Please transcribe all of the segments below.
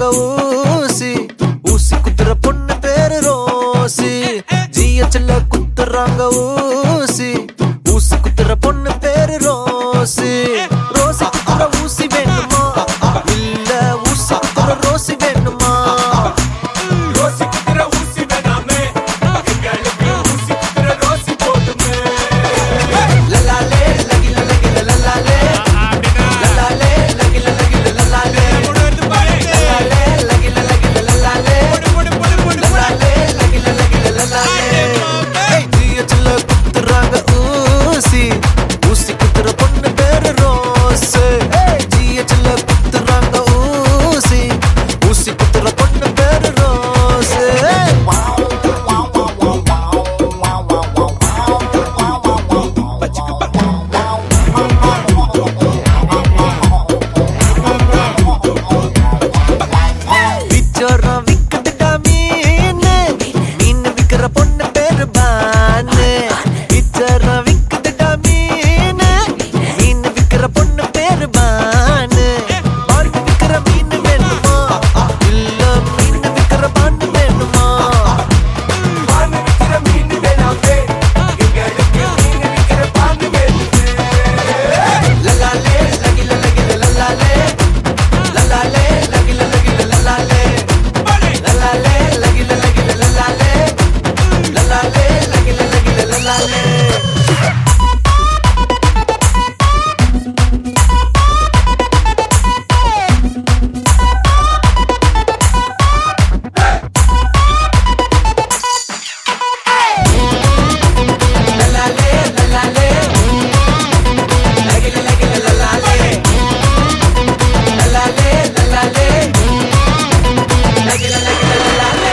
ஊசி ஊசி குத்துற பொண்ணு பேரு ரோசி ஜிஹெச்ல குத்துறாங்க ஊசி ஊசி குத்துற பொண்ணு பேரு ரோசி ரோசி குத்துற ஊசி வேணுமா இல்ல ஊசி குத்துற ரோசி வேணுமா ரோசி குத்துற ஊசி வேணாமே எங்களுக்கு ஊசி குத்துற ரோசி போதுமே லலாலே லகில லகில லலாலே லலாலே லகில லகில லலாலே லலாலே லகில லகில லலாலே லலாலே லகில லகில லலாலே ஜிஹெச்ல குத்துறாங்க ஊசி ஊசி குத்துற பொண்ணு பேரு ரோசி ஜிஹெச்ல குத்துறாங்க ஊசி ஊசி குத்துற பொண்ணு பேரு ரோசி விச்சோரம் விக்குதுடா மீனு மீன் விக்கிற பொண்ணு பேரு பானு விச்சோரம் விக்குதுடா மீனு மீன் விக்கிற பொண்ணு பேரு பானு பானு விக்கிற மீன் வேணுமா இல்ல மீன் விக்கிற பானு வேணுமா பானு விக்கிற மீன் வேணாமே எங்களுக்கு மீன் விக்கிற பானு வேணுமே லலாலே லகில லகில லலாலே லலாலே லகில லகில லலாலே லலாலே லகில லகில லலாலே லலாலே லகில லகில லலாலே லலாலே லலாலே லகில லகில லலாலே லலாலே லலாலே லகில லகில லலாலே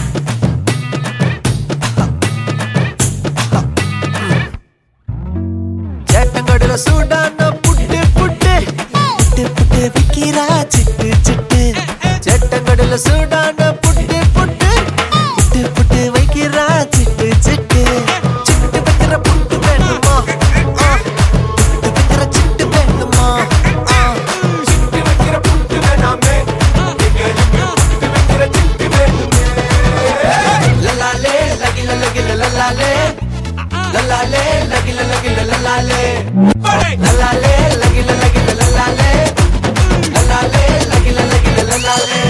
சேட்டங்கடல சூடான புட்டு புட்டு புட்டு புட்டு விக்கிறா சிட்டு சிட்டு சேட்டங்கடல சூடான புட்டு புட்டு புட்டு புட்டு வைக்கிறா சிட்டு சிட்டு சிட்டு வைக்கிற புட்டு வேணுமா புட்டு வைக்கிற சிட்டு வேணுமா சிட்டு வைக்கிற புட்டு வேணாமே எங்களுக்கு புட்டு வைக்கிற சிட்டு வேணுமே லலாலே லகில லகில லலாலே லலாலே லகில லகில லலாலே லலாலே லகில லகில லலாலே லலாலே லகில லகில லலாலே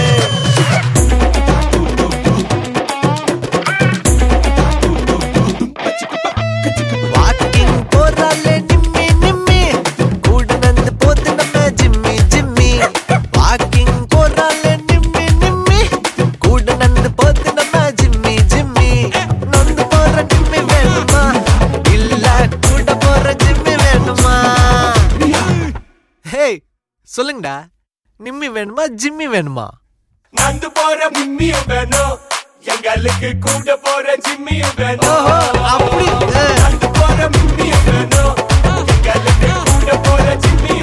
வாக்கிங் போறாலே நிம்மி நிம்மி கூட நந்து போது நம்ம ஜிம்மி ஜிம்மி வாக்கிங் போறாலே நிம்மி நிம்மி கூட நந்து போது நம்ம ஜிம்மி ஜிம்மி நந்து போற நிம்மி வேணுமா இல்ல கூட போற ஜிம்மி வேணுமா ஹே சொல்லுங்கடா நிம்மி வேணுமா ஜிம்மி வேணுமா நந்து போற மிம்மியும் வேணும் எங்களுக்கு கூட போற ஜிம்மியும் வேணும் ஓஹோ அப்படி நந்து போற மிம்மியும் வேணும் எங்களுக்கு கூட போற ஜிம்மியும்